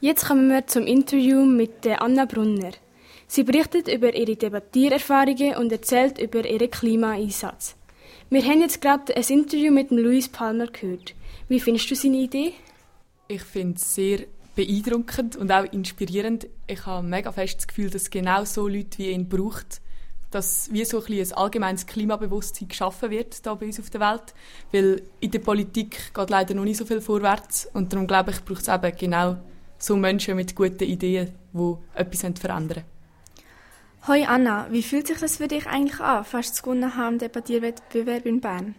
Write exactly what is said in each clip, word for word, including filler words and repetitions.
Jetzt kommen wir zum Interview mit Anna Brunner. Sie berichtet über ihre Debattiererfahrungen und erzählt über ihren Klimaeinsatz. Wir haben jetzt gerade ein Interview mit Luis Palmer gehört. Wie findest du seine Idee? Ich finde es sehr beeindruckend und auch inspirierend. Ich habe mega fest das Gefühl, dass genau so Leute wie ihn braucht, dass wie so ein, ein allgemeines Klimabewusstsein geschaffen wird hier bei uns auf der Welt. Weil in der Politik geht leider noch nicht so viel vorwärts und darum glaube ich, braucht es eben genau so Menschen mit guten Ideen, die etwas verändern wollen. Hoi Anna, wie fühlt sich das für dich eigentlich an, fast zu gewonnen haben im Debattierwettbewerb in Bern?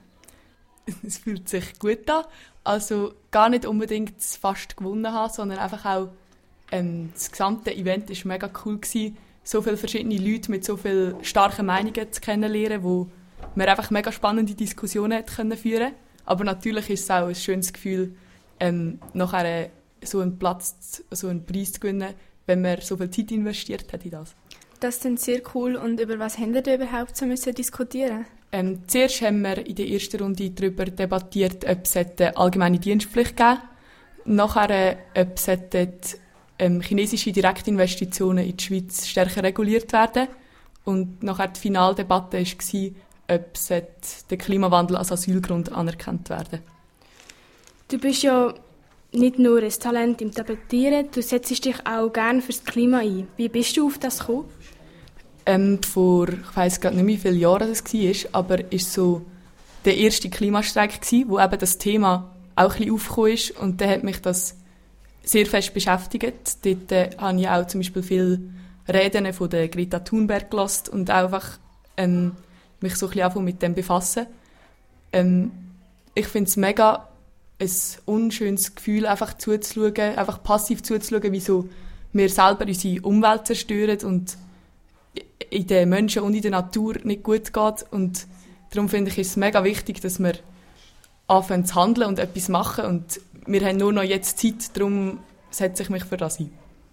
Es fühlt sich gut an. Also gar nicht unbedingt fast gewonnen haben, sondern einfach auch ähm, das gesamte Event war mega cool gewesen. So viele verschiedene Leute mit so vielen starken Meinungen zu kennenlernen, wo wir einfach mega spannende Diskussionen können führen. Aber natürlich ist es auch ein schönes Gefühl, ähm, nachher so einen Platz, so einen Preis zu gewinnen, wenn man so viel Zeit investiert hat in das. Das klingt sehr cool. Und über was haben wir überhaupt so müssen diskutieren? Ähm, zuerst haben wir in der ersten Runde darüber debattiert, ob es eine allgemeine Dienstpflicht geben sollte. Nachher, ob es ähm, chinesische Direktinvestitionen in die Schweiz stärker reguliert werden. Und nachher die Finaldebatte war, ob es der Klimawandel als Asylgrund anerkannt werden. Du bist ja nicht nur ein Talent im Debattieren, du setzt dich auch gerne für das Klima ein. Wie bist du auf das gekommen? Ähm, vor, ich weiss gar nicht, wie viele Jahre das war, aber es war so der erste Klimastreik gewesen, wo eben das Thema auch ein bisschen aufgekommen ist. Und dann hat mich das sehr fest beschäftigt. Dort äh, habe ich auch zum Beispiel viele Reden von der Greta Thunberg gehört und auch einfach ähm, mich so ein bisschen mit dem befassen. Ähm, ich finde es mega ein unschönes Gefühl, einfach zuzuschauen, einfach passiv zuzuschauen, wie so wir selber unsere Umwelt zerstören und in den Menschen und in der Natur nicht gut geht. Und darum finde ich es mega wichtig, dass wir anfangen zu handeln und etwas machen. Und wir haben nur noch jetzt Zeit, darum setze ich mich für das ein.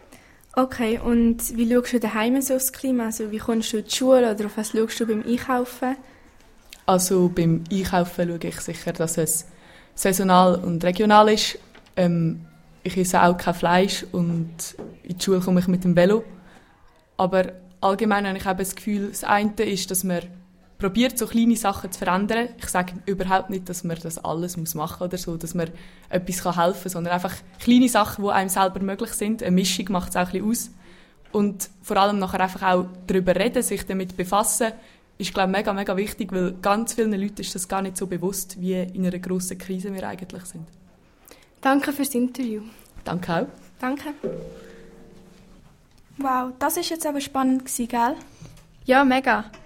Okay, und wie schaust du daheim so aufs Klima? Also wie kommst du in die Schule oder auf was schaust du beim Einkaufen? Also beim Einkaufen schaue ich sicher, dass es saisonal und regional ist. Ähm, ich esse auch kein Fleisch und in die Schule komme ich mit dem Velo. Aber allgemein habe ich eben das Gefühl, das eine ist, dass man probiert, so kleine Sachen zu verändern. Ich sage überhaupt nicht, dass man das alles machen muss oder so, dass man etwas helfen kann, sondern einfach kleine Sachen, die einem selber möglich sind. Eine Mischung macht es auch ein bisschen aus. Und vor allem nachher einfach auch darüber reden, sich damit befassen, ist, glaube ich, mega, mega wichtig, weil ganz vielen Leuten ist das gar nicht so bewusst, wie in einer grossen Krise wir eigentlich sind. Danke fürs Interview. Danke auch. Danke. Wow, das war jetzt aber spannend, gell? Ja, mega.